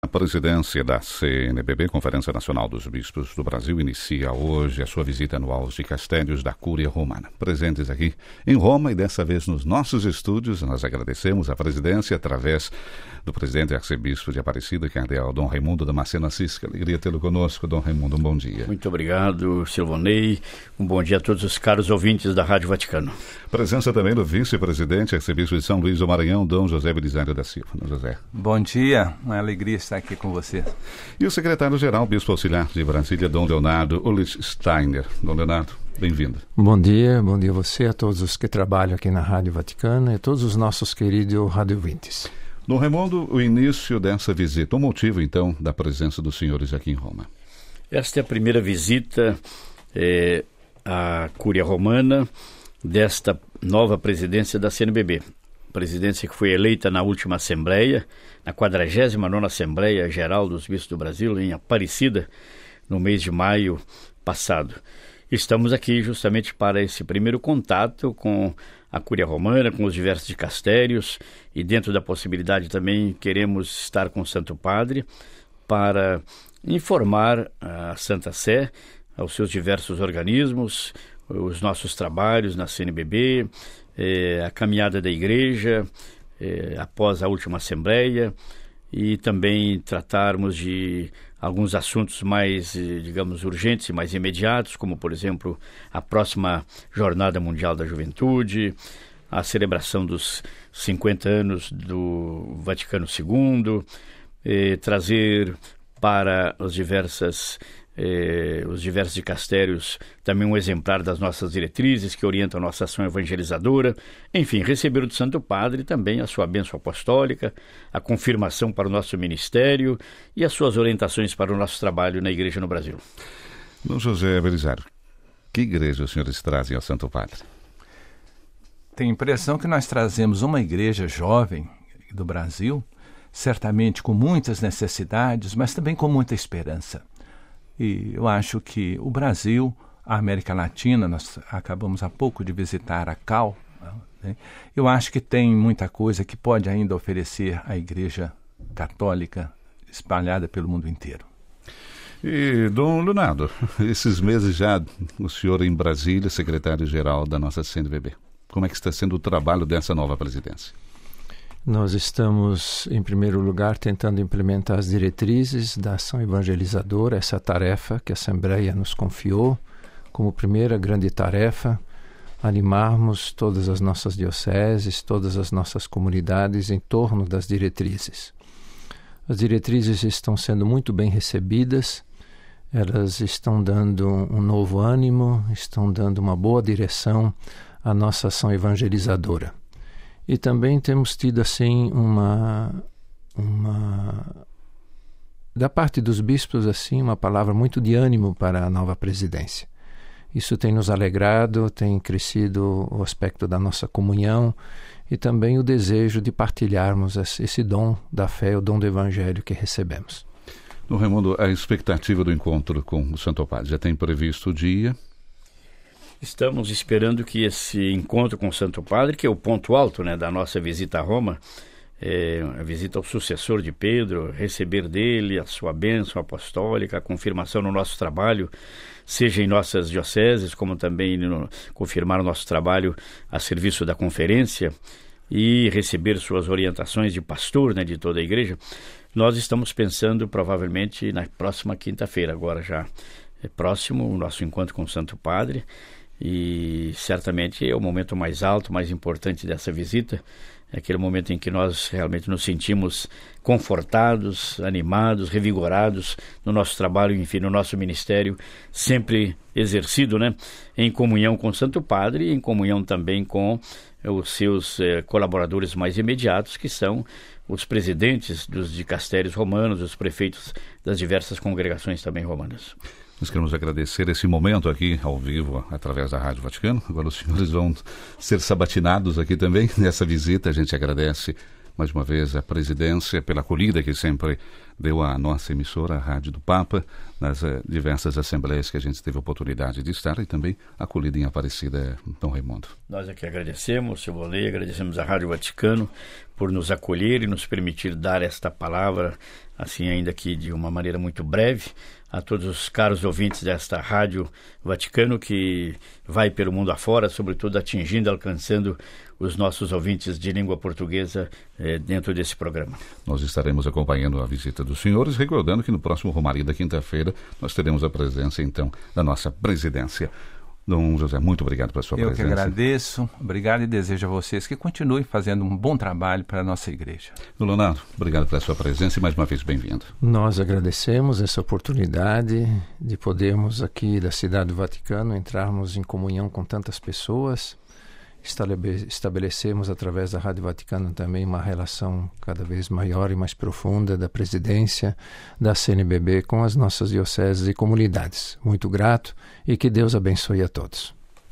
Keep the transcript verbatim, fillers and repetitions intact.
A presidência da C N B B, Conferência Nacional dos Bispos do Brasil, inicia hoje a sua visita anual aos dicastérios da Cúria Romana. Presentes aqui em Roma e dessa vez nos nossos estúdios, nós agradecemos a presidência através do presidente e arcebispo de Aparecida, cardeal Dom Raimundo Damasceno Assis. Que alegria tê-lo conosco, Dom Raimundo, um bom dia. Muito obrigado, Silvonei. Um bom dia a todos os caros ouvintes da Rádio Vaticano. Presença também do vice-presidente, arcebispo de São Luís do Maranhão, Dom José Belisário da Silva. Dom José. Bom dia, uma alegria estar aqui com você. E o secretário-geral, bispo auxiliar de Brasília, Dom Leonardo Ulrich Steiner. Dom Leonardo, bem-vindo. Bom dia, bom dia a você, a todos os que trabalham aqui na Rádio Vaticano e a todos os nossos queridos radiovintes. Dom Raimundo, o início dessa visita, o motivo então da presença dos senhores aqui em Roma? Esta é a primeira visita é, à Cúria Romana desta nova presidência da C N B B. Presidência que foi eleita na última Assembleia, na quadragésima nona Assembleia Geral dos Bispos do Brasil, em Aparecida, no mês de maio passado. Estamos aqui justamente para esse primeiro contato com a Cúria Romana, com os diversos dicastérios, e dentro da possibilidade também queremos estar com o Santo Padre para informar a Santa Sé, aos seus diversos organismos, os nossos trabalhos na C N B B, eh, a caminhada da Igreja eh, após a última Assembleia, e também tratarmos de alguns assuntos mais, digamos, urgentes e mais imediatos, como, por exemplo, a próxima Jornada Mundial da Juventude, a celebração dos cinquenta anos do Vaticano segundo, eh, trazer para as diversas, eh, os diversos dicastérios também um exemplar das nossas diretrizes que orientam a nossa ação evangelizadora, enfim, receber do Santo Padre também a sua bênção apostólica, a confirmação para o nosso ministério e as suas orientações para o nosso trabalho na Igreja no Brasil. Dom José Belisário, que igreja os senhores trazem ao Santo Padre? Tenho a impressão que nós trazemos uma igreja jovem do Brasil, certamente com muitas necessidades, mas também com muita esperança. E eu acho que o Brasil, a América Latina, nós acabamos há pouco de visitar a C A U, né? Eu acho que tem muita coisa que pode ainda oferecer à Igreja Católica espalhada pelo mundo inteiro. E, Dom Leonardo, esses meses já o senhor em Brasília, secretário-geral da nossa C N B B, como é que está sendo o trabalho dessa nova presidência? Nós estamos, em primeiro lugar, tentando implementar as diretrizes da ação evangelizadora, essa tarefa que a Assembleia nos confiou, como primeira grande tarefa, animarmos todas as nossas dioceses, todas as nossas comunidades em torno das diretrizes. As diretrizes estão sendo muito bem recebidas, elas estão dando um novo ânimo, estão dando uma boa direção à nossa ação evangelizadora. E também temos tido, assim, uma, uma... da parte dos bispos, assim, uma palavra muito de ânimo para a nova presidência. Isso tem nos alegrado, tem crescido o aspecto da nossa comunhão e também o desejo de partilharmos esse dom da fé, o dom do Evangelho que recebemos. Dom Raimundo, a expectativa do encontro com o Santo Padre, já tem previsto o dia? Estamos esperando que esse encontro com o Santo Padre, que é o ponto alto, né, da nossa visita a Roma, é, a visita ao sucessor de Pedro, receber dele a sua bênção apostólica, a confirmação no nosso trabalho, seja em nossas dioceses, como também no, confirmar o nosso trabalho a serviço da conferência e receber suas orientações de pastor, né, de toda a igreja. Nós estamos pensando provavelmente na próxima quinta-feira, agora já é próximo o nosso encontro com o Santo Padre. E certamente é o momento mais alto, mais importante dessa visita, é aquele momento em que nós realmente nos sentimos confortados, animados, revigorados no nosso trabalho, enfim, no nosso ministério, sempre exercido, né, em comunhão com o Santo Padre e em comunhão também com os seus eh, colaboradores mais imediatos, que são os presidentes dos dicastérios romanos, os prefeitos das diversas congregações também romanas. Nós queremos agradecer esse momento aqui ao vivo, através da Rádio Vaticano. Agora os senhores vão ser sabatinados aqui também nessa visita. A gente agradece mais uma vez a presidência pela acolhida que sempre deu à nossa emissora, a Rádio do Papa, nas uh, diversas assembleias que a gente teve a oportunidade de estar e também acolhida em Aparecida, Dom Raimundo. Nós aqui agradecemos, seu Volney, agradecemos à Rádio Vaticano por nos acolher e nos permitir dar esta palavra, assim ainda que de uma maneira muito breve, a todos os caros ouvintes desta Rádio Vaticano que vai pelo mundo afora, sobretudo atingindo, alcançando os nossos ouvintes de língua portuguesa eh, dentro desse programa. Nós estaremos acompanhando a visita dos senhores, recordando que no próximo Romaria da quinta-feira nós teremos a presença, então, da nossa presidência. Dom José, muito obrigado pela sua Eu presença. Eu que agradeço, obrigado e desejo a vocês que continuem fazendo um bom trabalho para a nossa igreja. Dom Leonardo, obrigado pela sua presença e mais uma vez bem-vindo. Nós agradecemos essa oportunidade de podermos aqui da Cidade do Vaticano entrarmos em comunhão com tantas pessoas, estabelecemos através da Rádio Vaticano também uma relação cada vez maior e mais profunda da presidência da C N B B com as nossas dioceses e comunidades. Muito grato e que Deus abençoe a todos.